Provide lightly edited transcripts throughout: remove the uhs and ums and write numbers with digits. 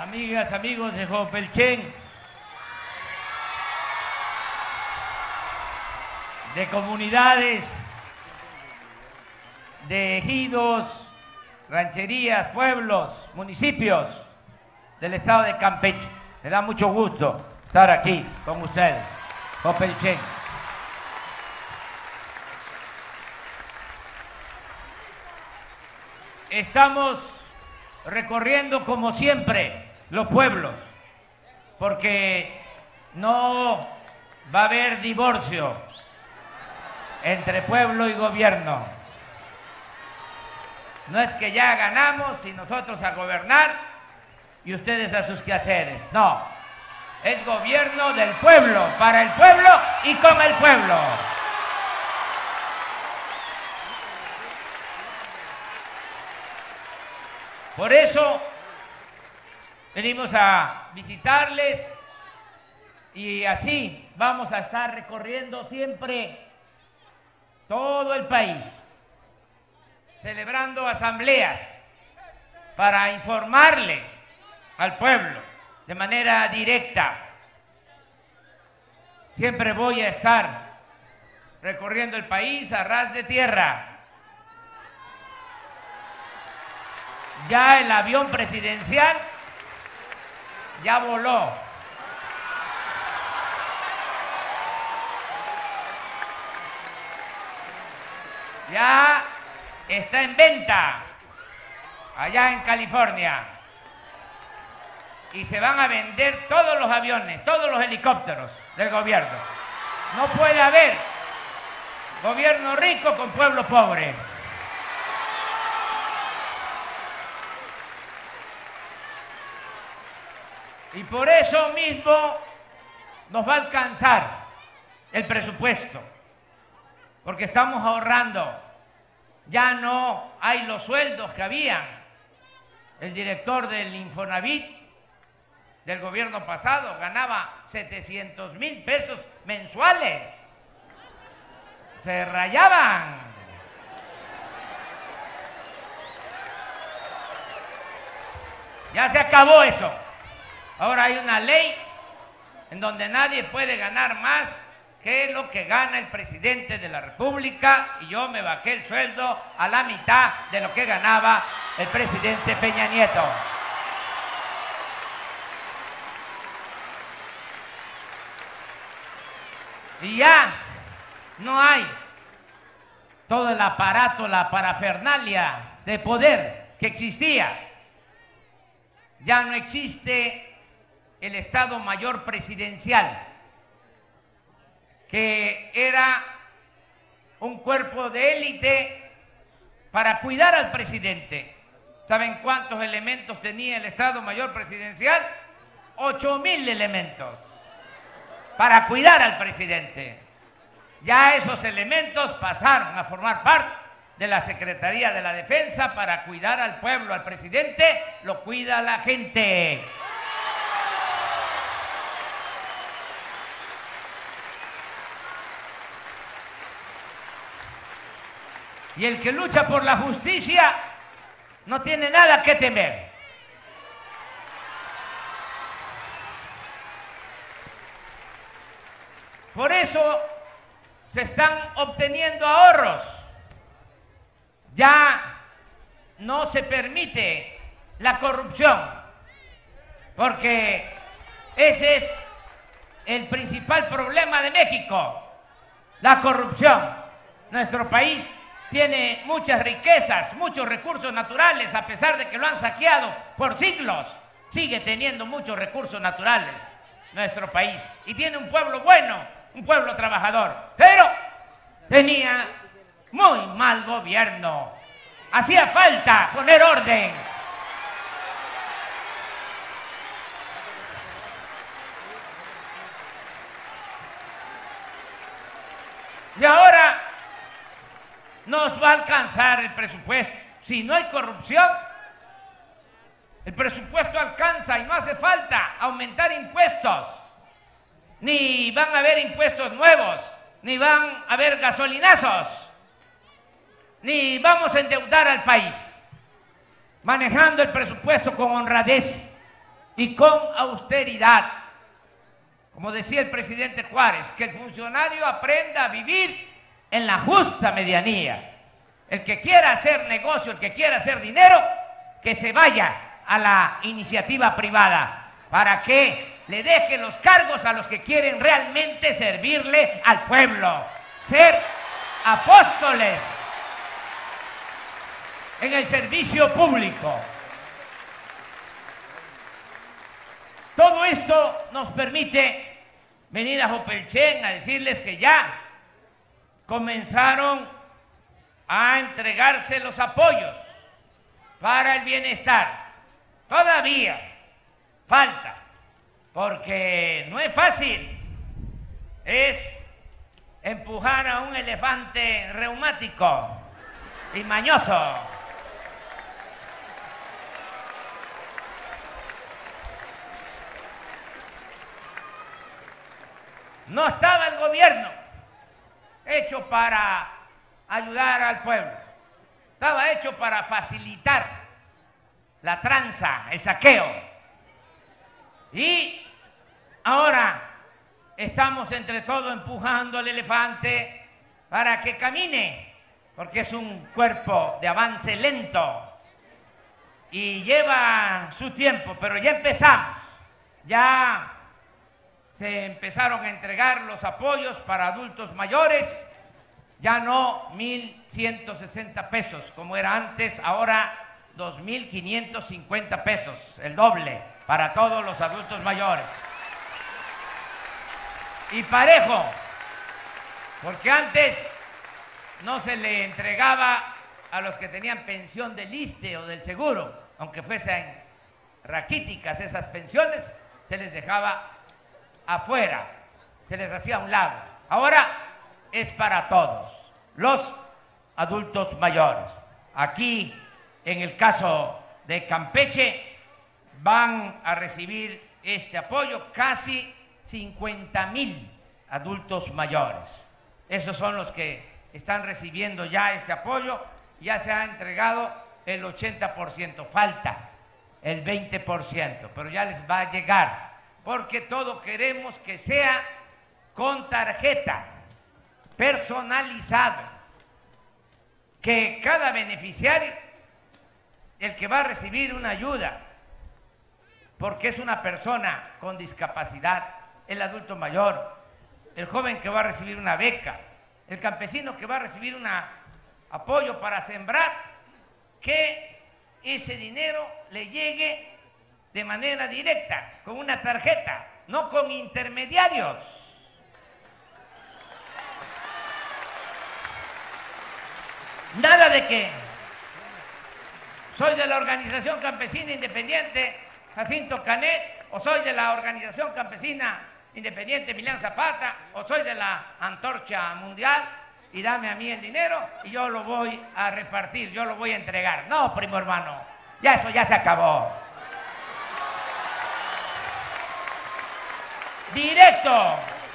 amigas, amigos de Jopelchen, de comunidades, de ejidos, rancherías, pueblos, municipios del estado de Campeche. Me da mucho gusto estar aquí con ustedes, Jopelchen. Estamos recorriendo como siempre los pueblos, porque no va a haber divorcio entre pueblo y gobierno. No es que ya ganamos y nosotros a gobernar y ustedes a sus quehaceres. No, es gobierno del pueblo, para el pueblo y con el pueblo. Por eso venimos a visitarles y así vamos a estar recorriendo siempre todo el país, celebrando asambleas para informarle al pueblo de manera directa. Siempre voy a estar recorriendo el país a ras de tierra. Ya el avión presidencial ya voló. Ya está en venta allá en California. Y se van a vender todos los aviones, todos los helicópteros del gobierno. No puede haber gobierno rico con pueblo pobre. Y por eso mismo nos va a alcanzar el presupuesto, porque estamos ahorrando. Ya no hay los sueldos que habían. El director del Infonavit del gobierno pasado ganaba 700,000 pesos mensuales. Se rayaban. Ya se acabó eso. Ahora hay una ley en donde nadie puede ganar más que lo que gana el presidente de la República, y yo me bajé el sueldo a la mitad de lo que ganaba el presidente Peña Nieto. Y ya no hay todo el aparato, la parafernalia de poder que existía. Ya no existe el Estado Mayor Presidencial, que era un cuerpo de élite para cuidar al presidente. ¿Saben cuántos elementos tenía el Estado Mayor Presidencial? 8,000 elementos para cuidar al presidente. Ya esos elementos pasaron a formar parte de la Secretaría de la Defensa para cuidar al pueblo. Al presidente lo cuida la gente. Y el que lucha por la justicia no tiene nada que temer. Por eso se están obteniendo ahorros. Ya no se permite la corrupción, porque ese es el principal problema de México, la corrupción. Nuestro país tiene muchas riquezas, muchos recursos naturales, a pesar de que lo han saqueado por siglos. Sigue teniendo muchos recursos naturales nuestro país, y tiene un pueblo bueno, un pueblo trabajador, pero tenía muy mal gobierno. Hacía falta poner orden. Y ahora nos va a alcanzar el presupuesto. Si no hay corrupción, el presupuesto alcanza y no hace falta aumentar impuestos. Ni van a haber impuestos nuevos, ni van a haber gasolinazos, ni vamos a endeudar al país. Manejando el presupuesto con honradez, y con austeridad. Como decía el presidente Juárez, que el funcionario aprenda a vivir en la justa medianía. El que quiera hacer negocio, el que quiera hacer dinero, que se vaya a la iniciativa privada para que le deje los cargos a los que quieren realmente servirle al pueblo, ser apóstoles en el servicio público. Todo esto nos permite venir a Jopelchen a decirles que ya comenzaron a entregarse los apoyos para el bienestar. Todavía falta, porque no es fácil, es empujar a un elefante reumático y mañoso. No estaba el gobierno hecho para ayudar al pueblo, estaba hecho para facilitar la tranza, el saqueo. Y ahora estamos entre todos empujando al elefante para que camine, porque es un cuerpo de avance lento y lleva su tiempo, pero ya empezamos. Ya se empezaron a entregar los apoyos para adultos mayores, ya no 1,160 pesos como era antes, ahora 2,550 pesos, el doble para todos los adultos mayores. Y parejo, porque antes no se le entregaba a los que tenían pensión del ISSSTE o del seguro, aunque fuesen raquíticas esas pensiones, se les dejaba afuera, se les hacía a un lado. Ahora es para todos los adultos mayores. Aquí, en el caso de Campeche, van a recibir este apoyo casi 50,000 adultos mayores. Esos son los que están recibiendo ya este apoyo. Ya se ha entregado el 80%, falta el 20%, pero ya les va a llegar, porque todo queremos que sea con tarjeta, personalizado, que cada beneficiario, el que va a recibir una ayuda, porque es una persona con discapacidad, el adulto mayor, el joven que va a recibir una beca, el campesino que va a recibir un apoyo para sembrar, que ese dinero le llegue de manera directa, con una tarjeta, no con intermediarios. Nada de que soy de la Organización Campesina Independiente Jacinto Canet, o soy de la Organización Campesina Independiente Emiliano Zapata, o soy de la Antorcha Mundial, y dame a mí el dinero y yo lo voy a repartir, yo lo voy a entregar. No, primo hermano, ya eso ya se acabó. Directo,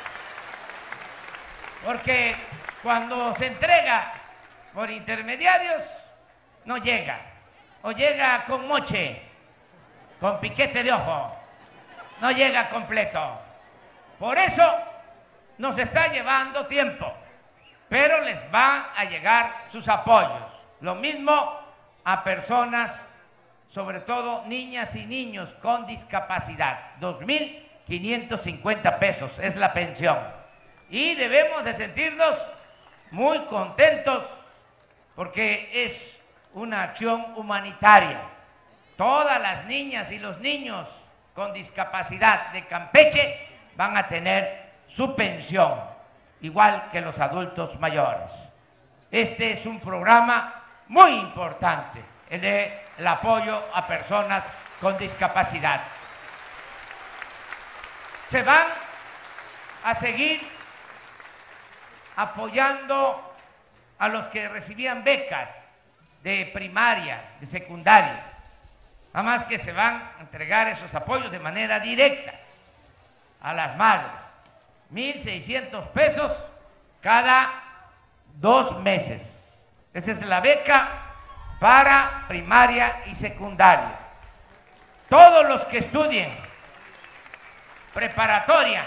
porque cuando se entrega por intermediarios no llega, o llega con moche, con piquete de ojo, no llega completo. Por eso nos está llevando tiempo, pero les va a llegar sus apoyos. Lo mismo a personas, sobre todo niñas y niños con discapacidad. 2,550 pesos es la pensión. Y debemos de sentirnos muy contentos porque es una acción humanitaria. Todas las niñas y los niños con discapacidad de Campeche van a tener su pensión, igual que los adultos mayores. Este es un programa muy importante, el del apoyo a personas con discapacidad. Se van a seguir apoyando a los que recibían becas de primaria, de secundaria. Nada más que se van a entregar esos apoyos de manera directa a las madres. 1,600 pesos cada 2 meses. Esa es la beca para primaria y secundaria. Todos los que estudien preparatoria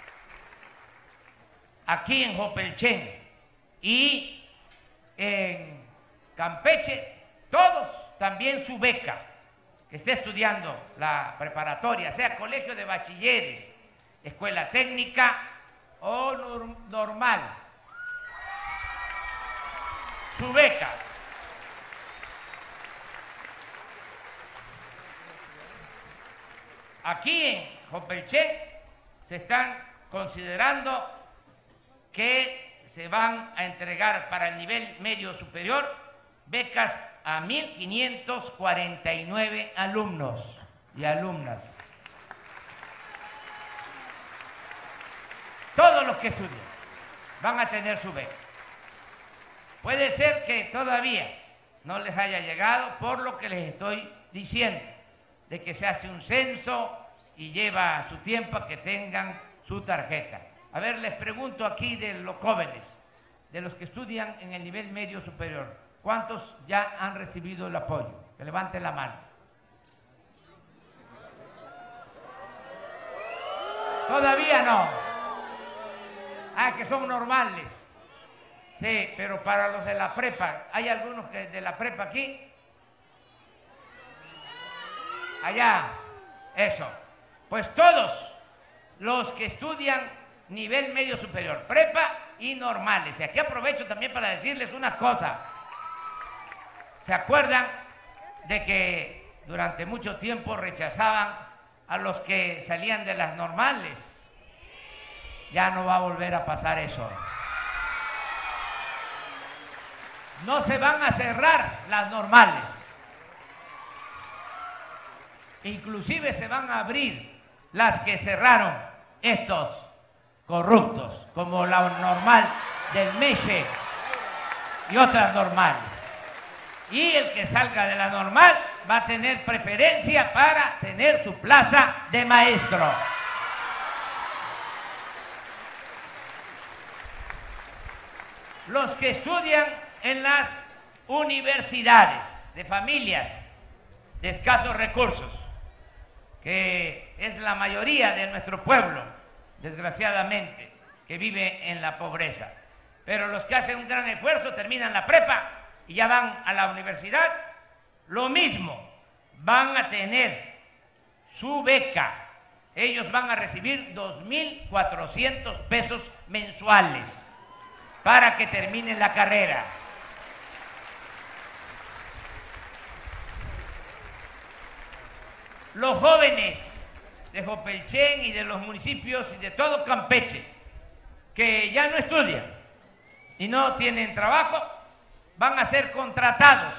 aquí en Jopelchen y en Campeche, todos también su beca, que esté estudiando la preparatoria, sea colegio de bachilleres, escuela técnica o normal, su beca. Aquí en Jopelchen se están considerando que se van a entregar para el nivel medio superior becas a 1,549 alumnos y alumnas. Todos los que estudian van a tener su beca. Puede ser que todavía no les haya llegado por lo que les estoy diciendo, de que se hace un censo y lleva su tiempo a que tengan su tarjeta. A ver, les pregunto aquí de los jóvenes, de los que estudian en el nivel medio superior, ¿cuántos ya han recibido el apoyo? Que levanten la mano. Todavía no. Ah, que son normales. Sí, pero para los de la prepa, ¿hay algunos de la prepa aquí? Allá, eso. Pues todos los que estudian nivel medio superior, prepa y normales. Y aquí aprovecho también para decirles una cosa. ¿Se acuerdan de que durante mucho tiempo rechazaban a los que salían de las normales? Ya no va a volver a pasar eso. No se van a cerrar las normales. Inclusive se van a abrir las que cerraron estos corruptos, como la normal del Meche y otras normales. Y el que salga de la normal va a tener preferencia para tener su plaza de maestro. Los que estudian en las universidades de familias de escasos recursos, que es la mayoría de nuestro pueblo, desgraciadamente, que vive en la pobreza. Pero los que hacen un gran esfuerzo terminan la prepa y ya van a la universidad, lo mismo, van a tener su beca. Ellos van a recibir 2,400 pesos mensuales para que terminen la carrera. Los jóvenes de Jopelchen y de los municipios y de todo Campeche que ya no estudian y no tienen trabajo, van a ser contratados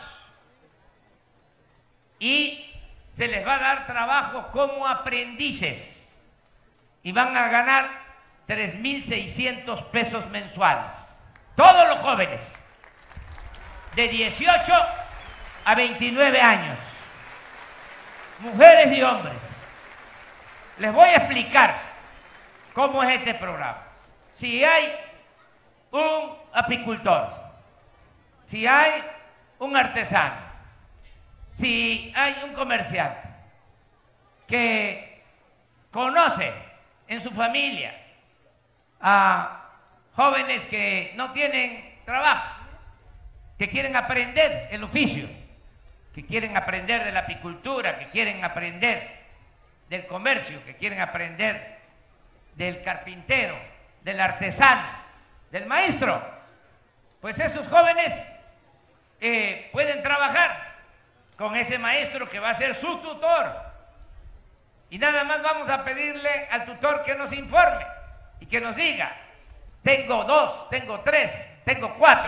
y se les va a dar trabajo como aprendices y van a ganar 3,600 pesos mensuales. Todos los jóvenes de 18 a 29 años, mujeres y hombres. Les voy a explicar cómo es este programa. Si hay un apicultor, si hay un artesano, si hay un comerciante que conoce en su familia a jóvenes que no tienen trabajo, que quieren aprender el oficio, que quieren aprender de la apicultura, que quieren aprender del comercio, que quieren aprender del carpintero, del artesano, del maestro, pues esos jóvenes pueden trabajar con ese maestro que va a ser su tutor. Y nada más vamos a pedirle al tutor que nos informe y que nos diga: tengo 2, tengo 3, tengo 4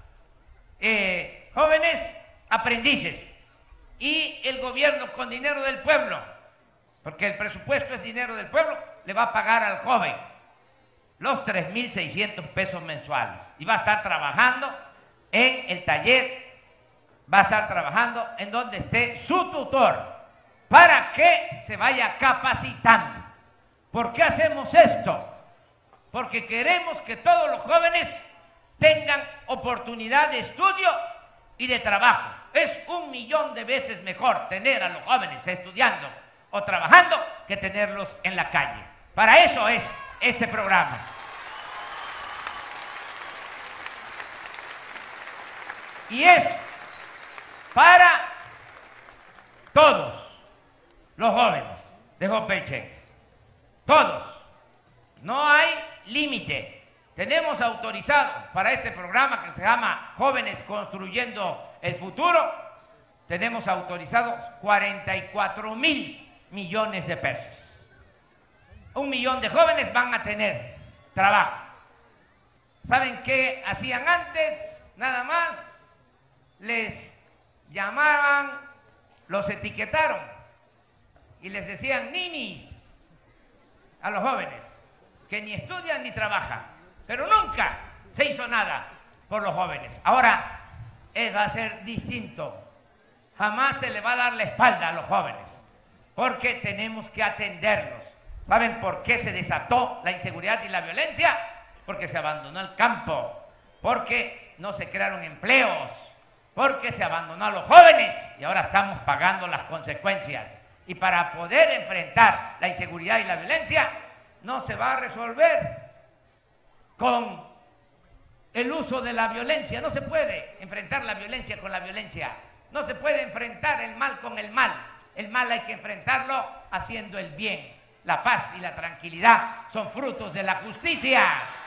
jóvenes aprendices, y el gobierno, con dinero del pueblo, porque el presupuesto es dinero del pueblo, le va a pagar al joven los 3,600 pesos mensuales y va a estar trabajando en el taller, va a estar trabajando en donde esté su tutor para que se vaya capacitando. ¿Por qué hacemos esto? Porque queremos que todos los jóvenes tengan oportunidad de estudio y de trabajo. Es 1.000.000 de veces mejor tener a los jóvenes estudiando o trabajando que tenerlos en la calle. Para eso es este programa. Y es para todos los jóvenes de Jopeche. Todos. No hay límite. Tenemos autorizado para este programa que se llama Jóvenes Construyendo el Futuro, tenemos autorizados 44.000 millones de pesos. 1.000.000 de jóvenes van a tener trabajo. ¿Saben qué hacían antes? Nada más les llamaban, los etiquetaron y les decían ninis a los jóvenes que ni estudian ni trabajan, pero nunca se hizo nada por los jóvenes. Ahora va a ser distinto. Jamás se le va a dar la espalda a los jóvenes, porque tenemos que atenderlos. ¿Saben por qué se desató la inseguridad y la violencia? Porque se abandonó el campo, porque no se crearon empleos, porque se abandonó a los jóvenes y ahora estamos pagando las consecuencias. Y para poder enfrentar la inseguridad y la violencia, no se va a resolver con el uso de la violencia. No se puede enfrentar la violencia con la violencia. No se puede enfrentar el mal con el mal. El mal hay que enfrentarlo haciendo el bien. La paz y la tranquilidad son frutos de la justicia.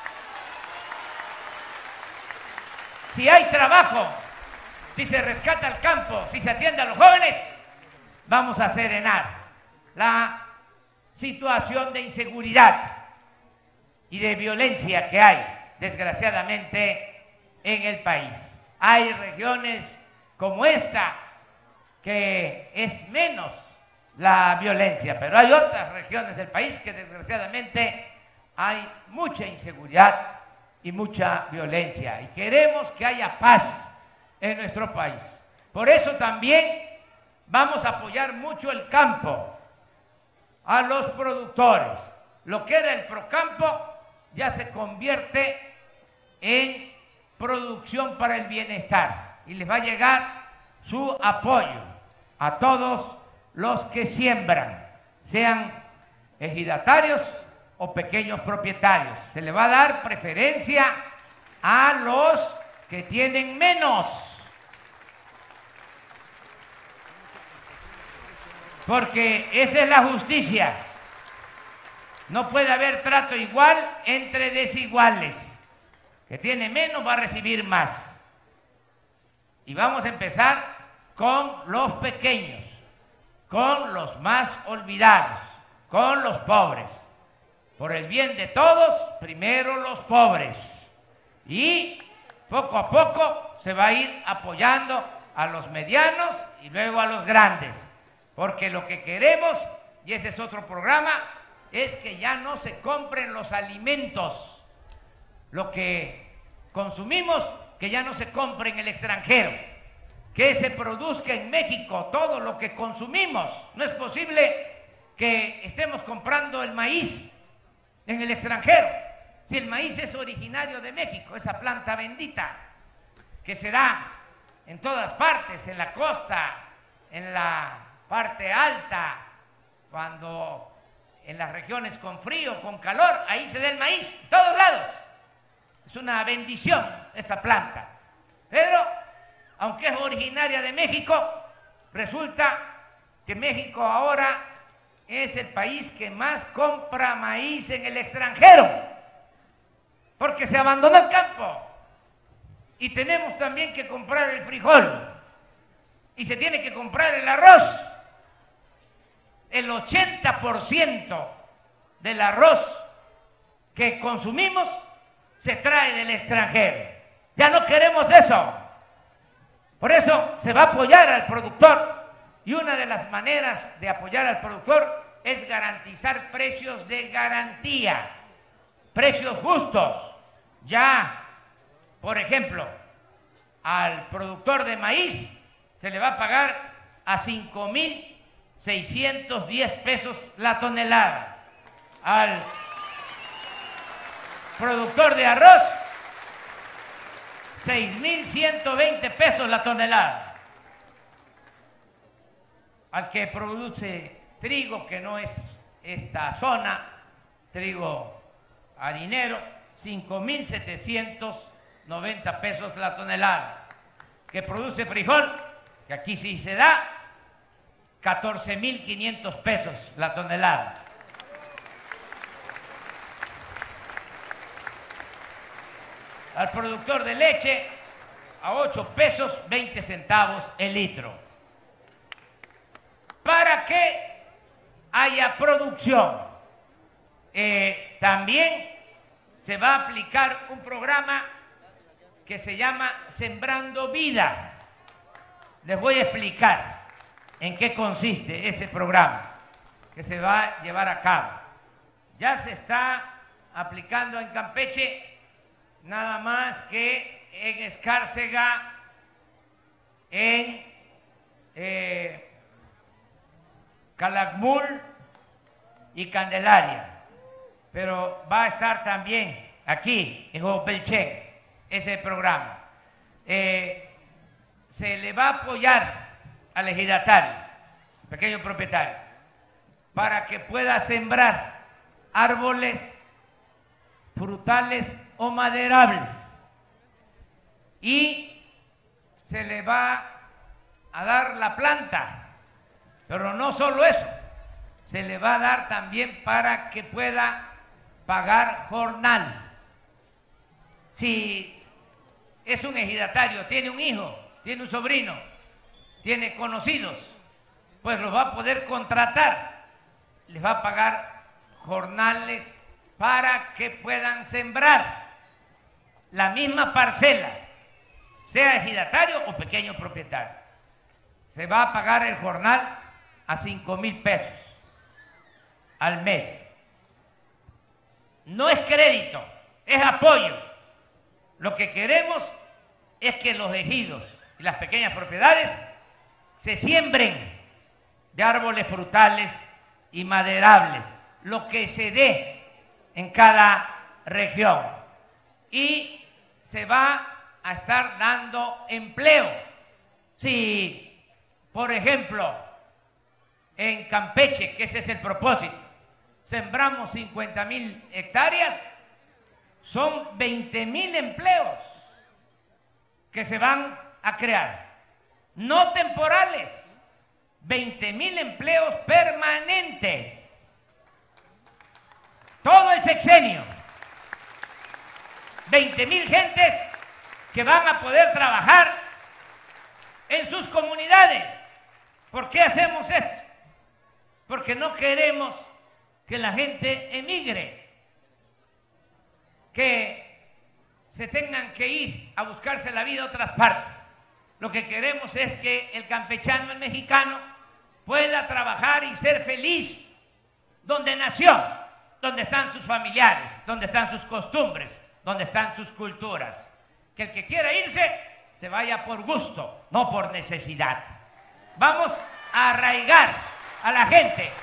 Si hay trabajo, si se rescata el campo, si se atiende a los jóvenes, vamos a serenar la situación de inseguridad y de violencia que hay, desgraciadamente, en el país. Hay regiones como esta que es menos la violencia, pero hay otras regiones del país que desgraciadamente hay mucha inseguridad y mucha violencia, y queremos que haya paz en nuestro país. Por eso también vamos a apoyar mucho el campo, a los productores. Lo que era el Procampo ya se convierte en producción para el bienestar, y les va a llegar su apoyo a todos los que siembran, sean ejidatarios o pequeños propietarios. Se le va a dar preferencia a los que tienen menos, porque esa es la justicia. No puede haber trato igual entre desiguales. Que tiene menos va a recibir más. Y vamos a empezar con los pequeños, con los más olvidados, con los pobres. Por el bien de todos, primero los pobres. Y poco a poco se va a ir apoyando a los medianos y luego a los grandes. Porque lo que queremos, y ese es otro programa, es que ya no se compren los alimentos, lo que consumimos, que ya no se compre en el extranjero, que se produzca en México todo lo que consumimos. No es posible que estemos comprando el maíz en el extranjero, si el maíz es originario de México, esa planta bendita que se da en todas partes, en la costa, en la parte alta, cuando en las regiones con frío, con calor, ahí se da el maíz, en todos lados. Es una bendición esa planta. Pero, aunque es originaria de México, resulta que México ahora es el país que más compra maíz en el extranjero, porque se abandonó el campo. Y tenemos también que comprar el frijol, y se tiene que comprar el arroz. El 80% del arroz que consumimos se trae del extranjero. Ya no queremos eso. Por eso se va a apoyar al productor, y una de las maneras de apoyar al productor es garantizar precios de garantía, precios justos. Ya, por ejemplo, al productor de maíz se le va a pagar a 5.610 pesos la tonelada. Al productor de arroz, 6.120 pesos la tonelada. al que produce trigo, que no es esta zona, trigo harinero, 5,790 pesos la tonelada. Que produce frijol, que aquí sí se da, 14,500 pesos la tonelada. Al productor de leche, a 8 pesos 20 centavos el litro. Para que haya producción, también se va a aplicar un programa que se llama Sembrando Vida. Les voy a explicar en qué consiste ese programa que se va a llevar a cabo. Ya se está aplicando en Campeche, nada más que en Escárcega, en Calakmul y Candelaria, pero va a estar también aquí en Jopelchen ese programa. Se le va a apoyar al ejidatario, pequeño propietario, para que pueda sembrar árboles frutales o maderables, y se le va a dar la planta, pero no solo eso, se le va a dar también para que pueda pagar jornal. Si es un ejidatario, tiene un hijo, tiene un sobrino, tiene conocidos, pues lo va a poder contratar, les va a pagar jornales para que puedan sembrar la misma parcela, sea ejidatario o pequeño propietario. Se va a pagar el jornal a 5,000 pesos al mes. No es crédito, es apoyo. Lo que queremos es que los ejidos y las pequeñas propiedades se siembren de árboles frutales y maderables, lo que se dé en cada región, y se va a estar dando empleo. Si, por ejemplo, en Campeche, que ese es el propósito, sembramos 50,000 hectáreas, son 20,000 empleos que se van a crear, no temporales, 20,000 empleos permanentes, todo el sexenio, 20,000 gentes que van a poder trabajar en sus comunidades. ¿Por qué hacemos esto? Porque no queremos que la gente emigre, que se tengan que ir a buscarse la vida a otras partes. Lo que queremos es que el campechano, el mexicano, pueda trabajar y ser feliz donde nació, donde están sus familiares, donde están sus costumbres, donde están sus culturas. Que el que quiera irse, se vaya por gusto, no por necesidad. Vamos a arraigar a la gente,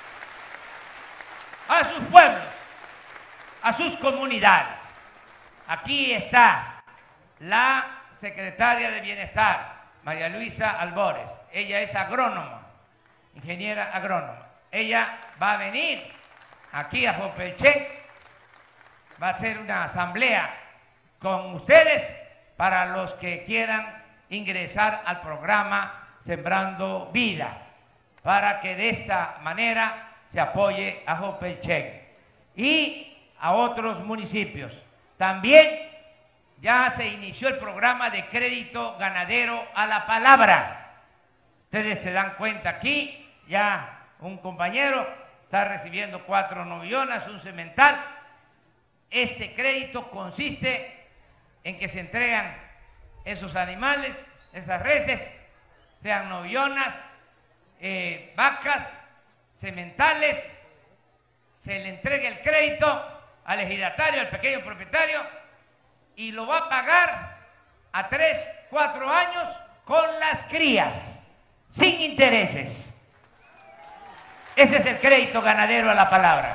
a sus pueblos, a sus comunidades. Aquí está la secretaria de Bienestar, María Luisa Albores. Ella es agrónoma, ingeniera agrónoma. Ella va a venir aquí a Jopelchen, va a hacer una asamblea con ustedes para los que quieran ingresar al programa Sembrando Vida, para que de esta manera se apoye a Jopelchen y a otros municipios. También ya se inició el programa de crédito ganadero a la palabra. Ustedes se dan cuenta aquí, ya un compañero está recibiendo 4 novillonas, un semental. Este crédito consiste en que se entregan esos animales, esas reses, sean novillonas, vacas, sementales, se le entrega el crédito al ejidatario, al pequeño propietario, y lo va a pagar a 3, 4 años con las crías, sin intereses. Ese es el crédito ganadero a la palabra.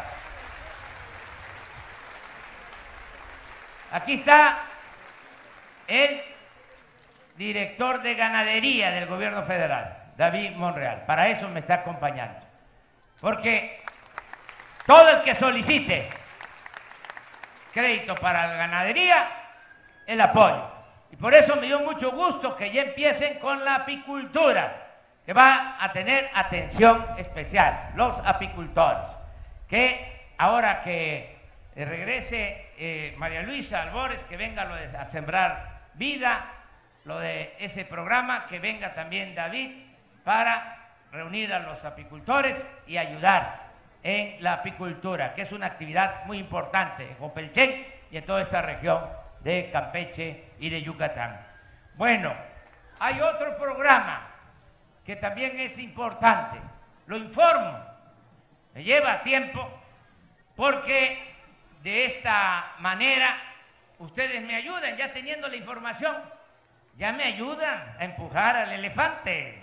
Aquí está el director de ganadería del gobierno federal, David Monreal. Para eso me está acompañando. Porque todo el que solicite crédito para la ganadería, el apoyo. Y por eso me dio mucho gusto que ya empiecen con la apicultura, que va a tener atención especial, los apicultores. Que ahora que regrese María Luisa Albores, que venga lo de a Sembrar Vida, lo de ese programa, que venga también David para reunir a los apicultores y ayudar en la apicultura, que es una actividad muy importante en Copelchén y en toda esta región de Campeche y de Yucatán. Bueno, hay otro programa que también es importante, lo informo, me lleva tiempo porque de esta manera ustedes me ayudan, ya teniendo la información, ya me ayudan a empujar al elefante.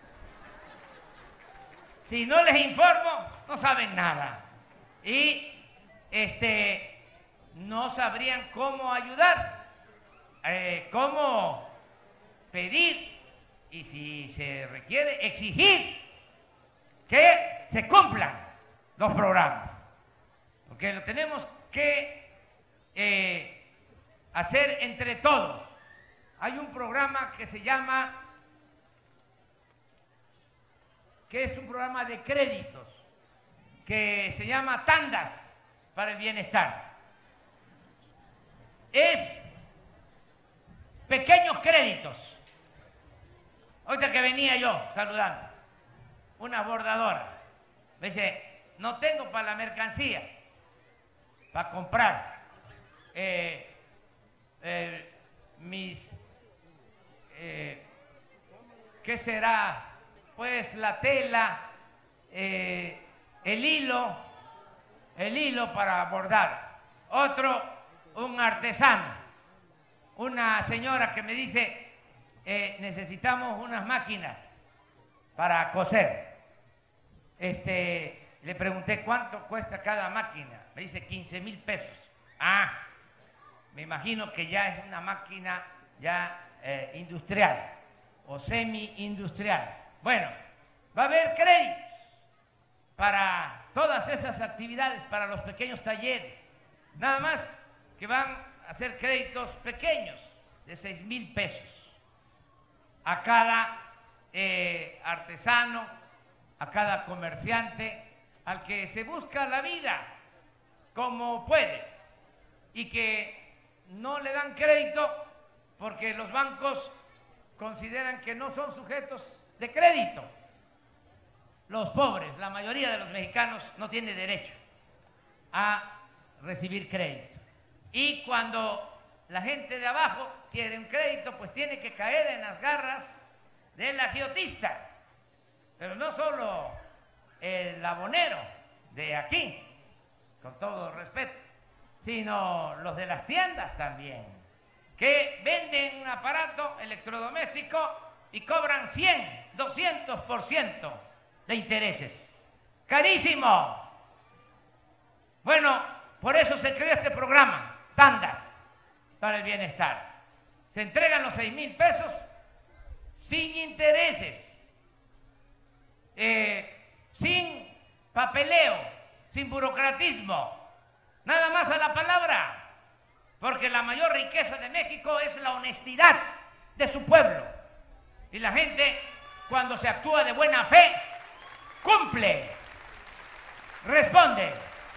Si no les informo, no saben nada y no sabrían cómo ayudar, cómo pedir y si se requiere exigir que se cumplan los programas, porque lo tenemos que hacer entre todos. Hay un programa que se llama, que es un programa de créditos, que se llama Tandas para el Bienestar. Es pequeños créditos. Ahorita que venía yo saludando, una bordadora me dice, no tengo para la mercancía, para comprar mis, ¿qué será? Pues la tela, el hilo para bordar. Otro, un artesano, una señora que me dice, necesitamos unas máquinas para coser. Le pregunté cuánto cuesta cada máquina, me dice 15,000 pesos. Ah, me imagino que ya es una máquina ya industrial o semi-industrial. Bueno, va a haber créditos para todas esas actividades, para los pequeños talleres. Nada más que van a hacer créditos pequeños de 6,000 pesos a cada artesano, a cada comerciante, al que se busca la vida como puede y que no le dan crédito porque los bancos consideran que no son sujetos de crédito. Los pobres, la mayoría de los mexicanos no tiene derecho a recibir crédito. Y cuando la gente de abajo quiere un crédito, pues tiene que caer en las garras del agiotista. Pero no solo el abonero de aquí, con todo respeto, sino los de las tiendas también, que venden un aparato electrodoméstico y cobran 100, 200% de intereses. ¡Carísimo! Bueno, por eso se creó este programa, Tandas para el Bienestar. Se entregan los 6,000 pesos sin intereses, sin papeleo, sin burocratismo, nada más a la palabra, porque la mayor riqueza de México es la honestidad de su pueblo. Y la gente, cuando se actúa de buena fe, cumple, responde.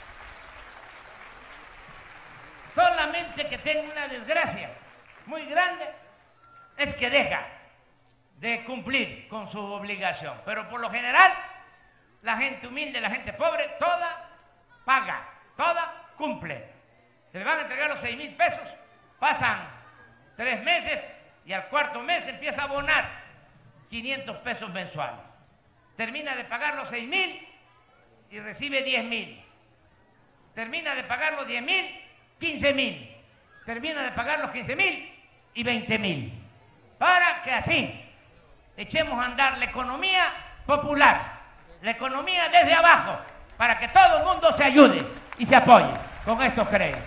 Solamente que tenga una desgracia muy grande es que deja de cumplir con su obligación. Pero por lo general, la gente humilde, la gente pobre, toda paga, toda cumple. Se le van a entregar los 6,000 pesos, pasan 3 meses y al cuarto mes empieza a abonar 500 pesos mensuales. Termina de pagar los 6,000 y recibe 10,000. Termina de pagar los 10,000, 15,000. Termina de pagar los 15,000 y 20,000. Para que así echemos a andar la economía popular, la economía desde abajo, para que todo el mundo se ayude y se apoye con estos créditos.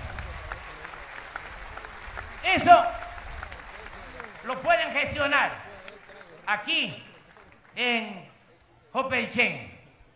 Eso lo pueden gestionar aquí en Jopelchen.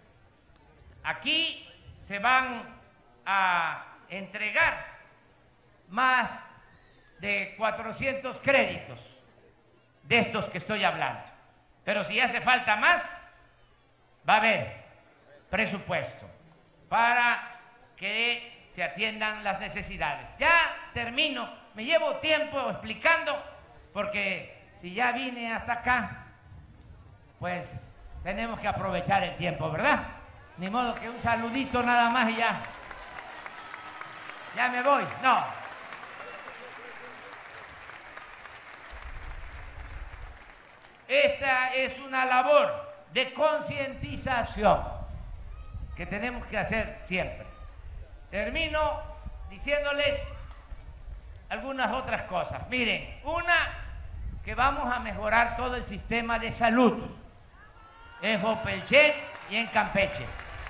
Aquí se van a entregar más de 400 créditos de estos que estoy hablando. Pero si hace falta más, va a haber presupuesto para que se atiendan las necesidades. Ya termino, me llevo tiempo explicando, porque si ya vine hasta acá, pues tenemos que aprovechar el tiempo, ¿verdad? Ni modo que un saludito nada más y ya me voy. No. Esta es una labor de concientización que tenemos que hacer siempre. Termino diciéndoles algunas otras cosas. Miren, una, que vamos a mejorar todo el sistema de salud en Jopelchen y en Campeche,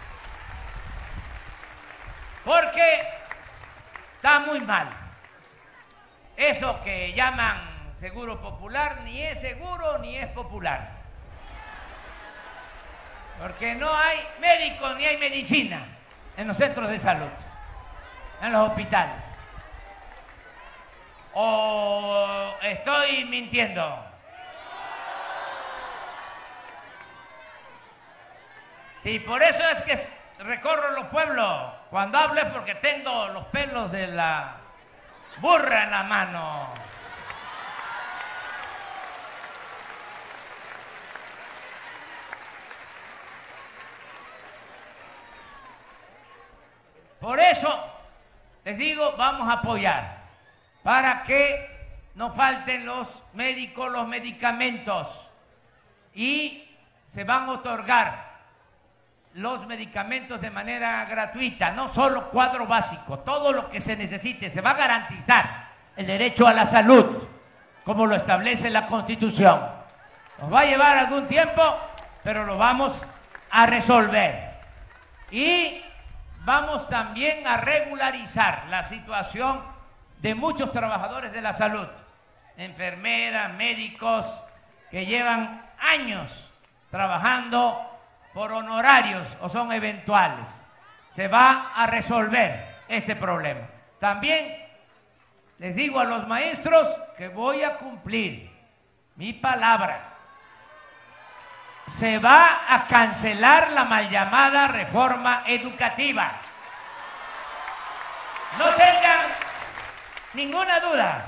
porque está muy mal. Eso que llaman seguro popular ni es seguro ni es popular, porque no hay médicos ni hay medicina en los centros de salud, en los hospitales. ¿O estoy mintiendo? Sí, por eso es que recorro los pueblos. Cuando hablo es porque tengo los pelos de la burra en la mano. Por eso les digo, vamos a apoyar para que no falten los médicos, los medicamentos, y se van a otorgar los medicamentos de manera gratuita, no solo cuadro básico, todo lo que se necesite. Se va a garantizar el derecho a la salud, como lo establece la Constitución. Nos va a llevar algún tiempo, pero lo vamos a resolver. Y vamos también a regularizar la situación de muchos trabajadores de la salud, enfermeras, médicos, que llevan años trabajando por honorarios o son eventuales. Se va a resolver este problema. También les digo a los maestros que voy a cumplir mi palabra. Se va a cancelar la mal llamada reforma educativa. No tengan ninguna duda.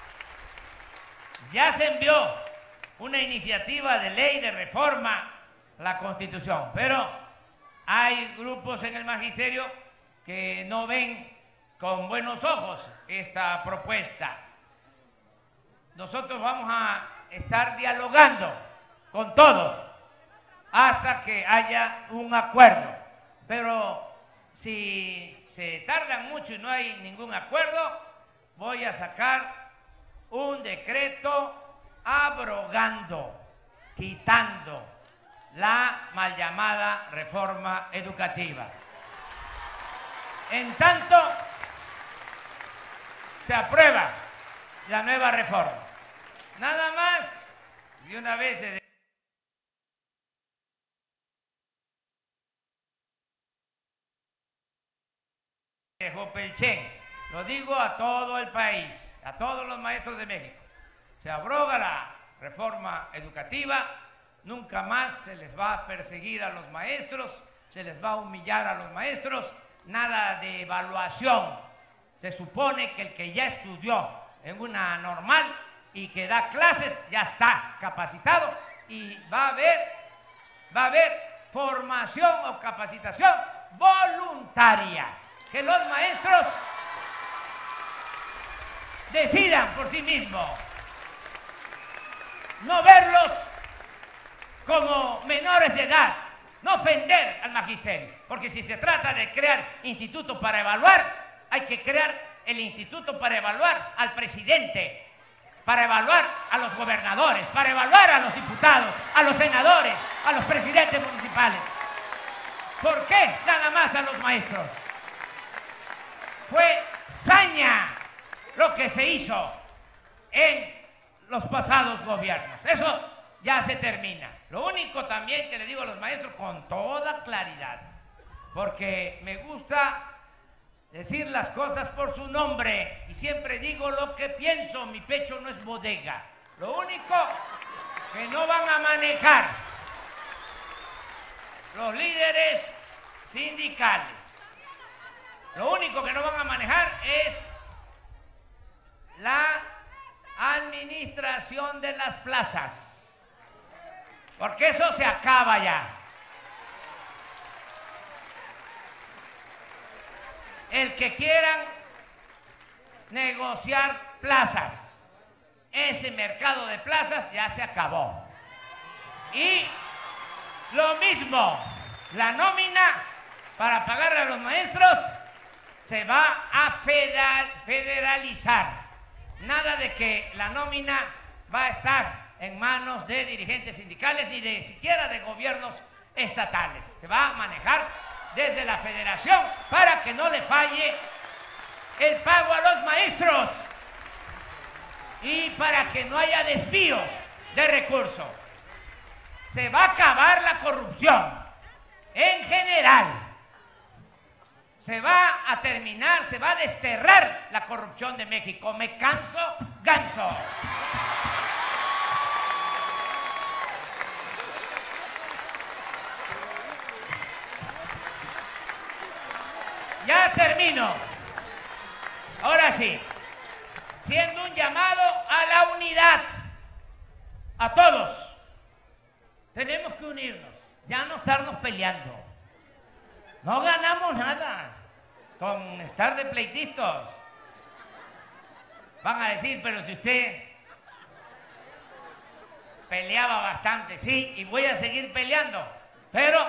Ya se envió una iniciativa de ley de reforma a la Constitución, pero hay grupos en el magisterio que no ven con buenos ojos esta propuesta. Nosotros vamos a estar dialogando con todos hasta que haya un acuerdo, pero si se tardan mucho y no hay ningún acuerdo, voy a sacar un decreto abrogando, quitando la mal llamada reforma educativa. En tanto se aprueba la nueva reforma. Nada más, de una vez de Jopelchen, lo digo a todo el país, a todos los maestros de México. Se abroga la reforma educativa, nunca más se les va a perseguir a los maestros, se les va a humillar a los maestros, nada de evaluación. Se supone que el que ya estudió en una normal y que da clases ya está capacitado, y va a haber formación o capacitación voluntaria, que los maestros decidan por sí mismos, no verlos como menores de edad, no ofender al magisterio, porque si se trata de crear institutos para evaluar, hay que crear el instituto para evaluar al presidente, para evaluar a los gobernadores, para evaluar a los diputados, a los senadores, a los presidentes municipales. ¿Por qué nada más a los maestros? Fue saña lo que se hizo en los pasados gobiernos. Eso ya se termina. Lo único también que le digo a los maestros con toda claridad, porque me gusta decir las cosas por su nombre y siempre digo lo que pienso, mi pecho no es bodega. Lo único que no van a manejar los líderes sindicales, lo único que no van a manejar es la administración de las plazas, porque eso se acaba ya. El que quieran negociar plazas, ese mercado de plazas ya se acabó. Y lo mismo, la nómina para pagarle a los maestros se va a federalizar. Nada de que la nómina va a estar en manos de dirigentes sindicales ni de siquiera de gobiernos estatales. Se va a manejar desde la federación para que no le falle el pago a los maestros y para que no haya desvíos de recursos. Se va a acabar la corrupción en general. Se va a terminar, se va a desterrar la corrupción de México. Me canso, ganso. Ya termino. Ahora sí, siendo un llamado a la unidad, a todos. Tenemos que unirnos, ya no estarnos peleando. No ganamos nada con estar de pleitistas. Van a decir, pero si usted peleaba bastante, sí, y voy a seguir peleando, pero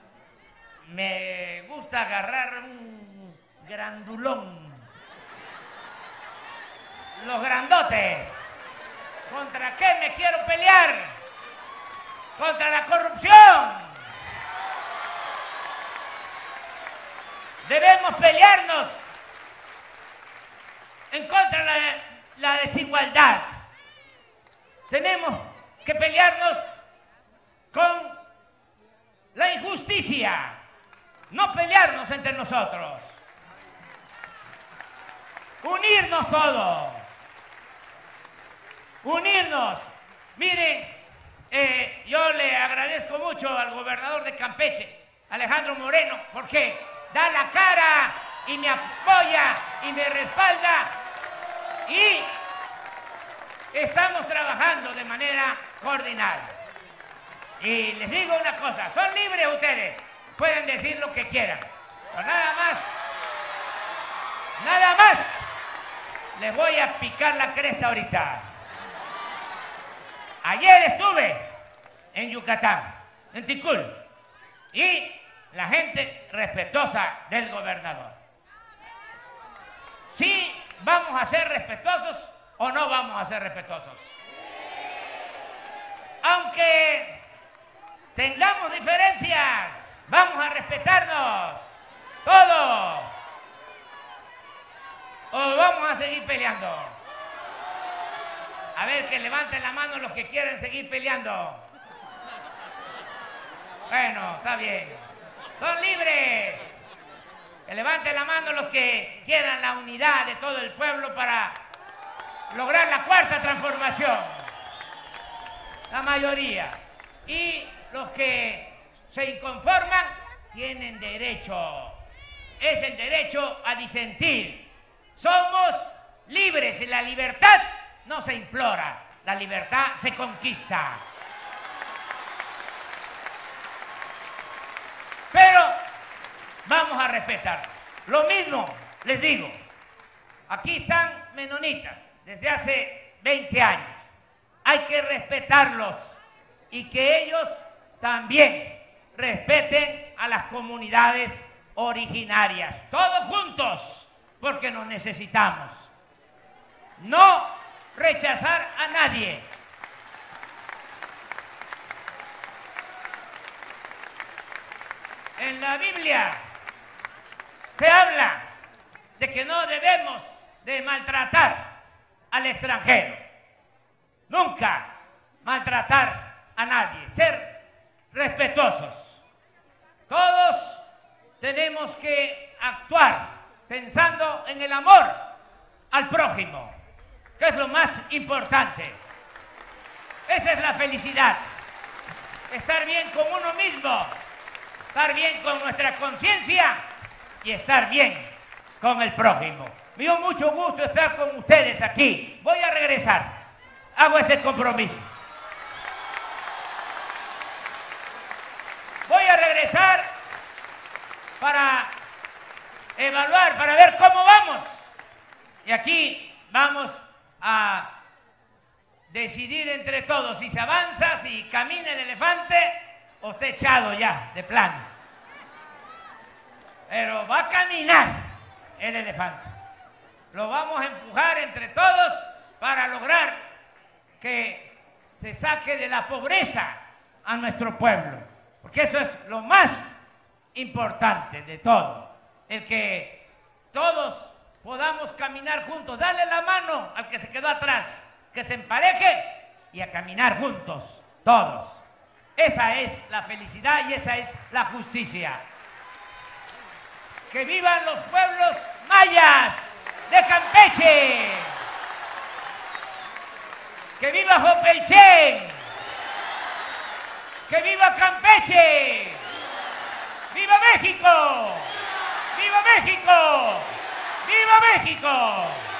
me gusta agarrar un grandulón. Los grandotes. ¿Contra qué me quiero pelear? Contra la corrupción. Debemos pelearnos en contra de la desigualdad. Tenemos que pelearnos con la injusticia, no pelearnos entre nosotros. Unirnos todos. Unirnos. Miren, yo le agradezco mucho al gobernador de Campeche, Alejandro Moreno, porque da la cara y me apoya y me respalda y estamos trabajando de manera coordinada. Y les digo una cosa, son libres ustedes, pueden decir lo que quieran, pero nada más, les voy a picar la cresta ahorita. Ayer estuve en Yucatán, en Ticul, y la gente respetuosa del gobernador. ¿Sí vamos a ser respetuosos o no vamos a ser respetuosos? Aunque tengamos diferencias, vamos a respetarnos todos. ¿O vamos a seguir peleando? A ver, que levanten la mano los que quieren seguir peleando. Bueno, está bien. Son libres. Que levanten la mano los que quieran la unidad de todo el pueblo para lograr la cuarta transformación. La mayoría. Y los que se inconforman tienen derecho. Es el derecho a disentir. Somos libres y la libertad no se implora, la libertad se conquista. Pero vamos a respetar. Lo mismo les digo, aquí están menonitas desde hace 20 años. Hay que respetarlos y que ellos también respeten a las comunidades originarias. Todos juntos, porque nos necesitamos. No rechazar a nadie. En la Biblia se habla de que no debemos de maltratar al extranjero. Nunca maltratar a nadie, ser respetuosos. Todos tenemos que actuar pensando en el amor al prójimo, que es lo más importante. Esa es la felicidad. Estar bien con uno mismo, estar bien con nuestra conciencia y estar bien con el prójimo. Me dio mucho gusto estar con ustedes aquí. Voy a regresar. Hago ese compromiso. Voy a regresar para evaluar, para ver cómo vamos. Y aquí vamos a decidir entre todos si se avanza, si camina el elefante o está echado ya, de plano. Pero va a caminar el elefante. Lo vamos a empujar entre todos para lograr que se saque de la pobreza a nuestro pueblo. Porque eso es lo más importante de todo. El que todos podamos caminar juntos. Dale la mano al que se quedó atrás, que se empareje y a caminar juntos, todos. Esa es la felicidad y esa es la justicia. ¡Que vivan los pueblos mayas de Campeche! ¡Que viva Jopelchen! ¡Que viva Campeche! ¡Viva México! ¡Viva México! ¡Viva México!